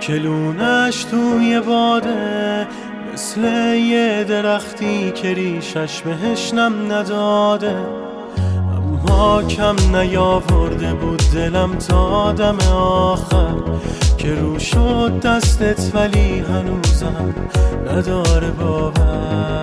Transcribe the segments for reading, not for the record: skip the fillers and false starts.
کلونش توی باده، مثل یه درختی که ریشش بهش نم نداده. اما کم نیاورده بود دلم تا دم آخر، که رو شد دستت ولی هنوزم نداره باور.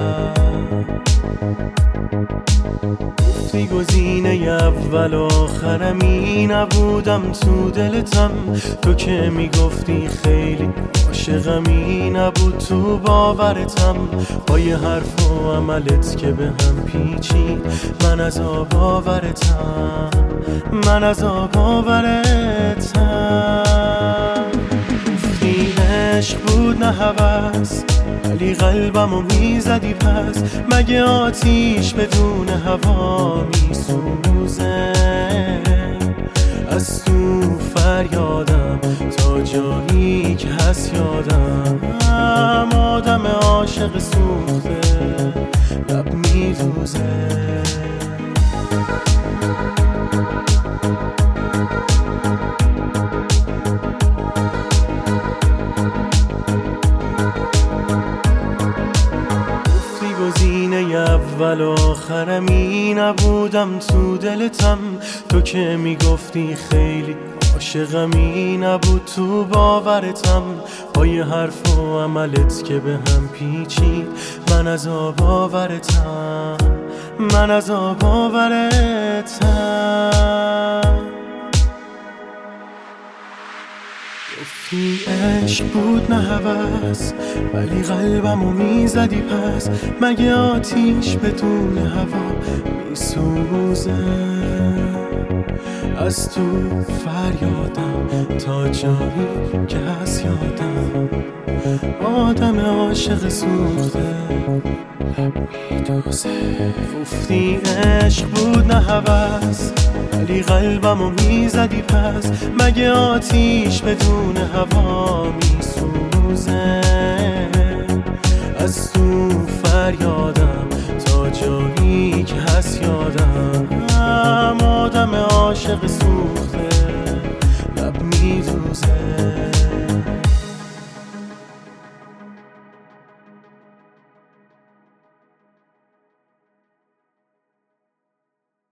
گفتی گزینه اول آخرمی نبودم تو دلتم، تو که میگفتی خیلی عاشقمی نبود تو باورتم. با یه حرف و عملت که به هم پیچید، من از آباورتم، من از آباورتم. گفتی عشق بود نه هوس، ولی قلبمو میزدی پس. مگه آتیش بدون هوا میسوزه؟ از تو فریادم تا جایی که هست یادم، آدم عاشق سوخته لب میدوزه. گزینه اول آخرمی نبودم تو دلتم، تو که میگفتی خیلی عاشقمی نبود تو باورتم. با یه حرف و عملت که به هم پیچید، من از آباورتم، من از آباورتم. گفتی عشق بود نه هوس، ولی قلبمو میزدی پس. مگه آتیش بدون هوا میسوزه؟ از تو فریادم تا جایی که هست یادم، آدم عاشق سوخته میدوزه. گفتی عشق بود نه هوس، ولی قلبمو میزدی پس. مگه آتیش بدون هوا میسوزه؟ از تو فریادم تا جایی که هست یادم، آدم عاشق سوخته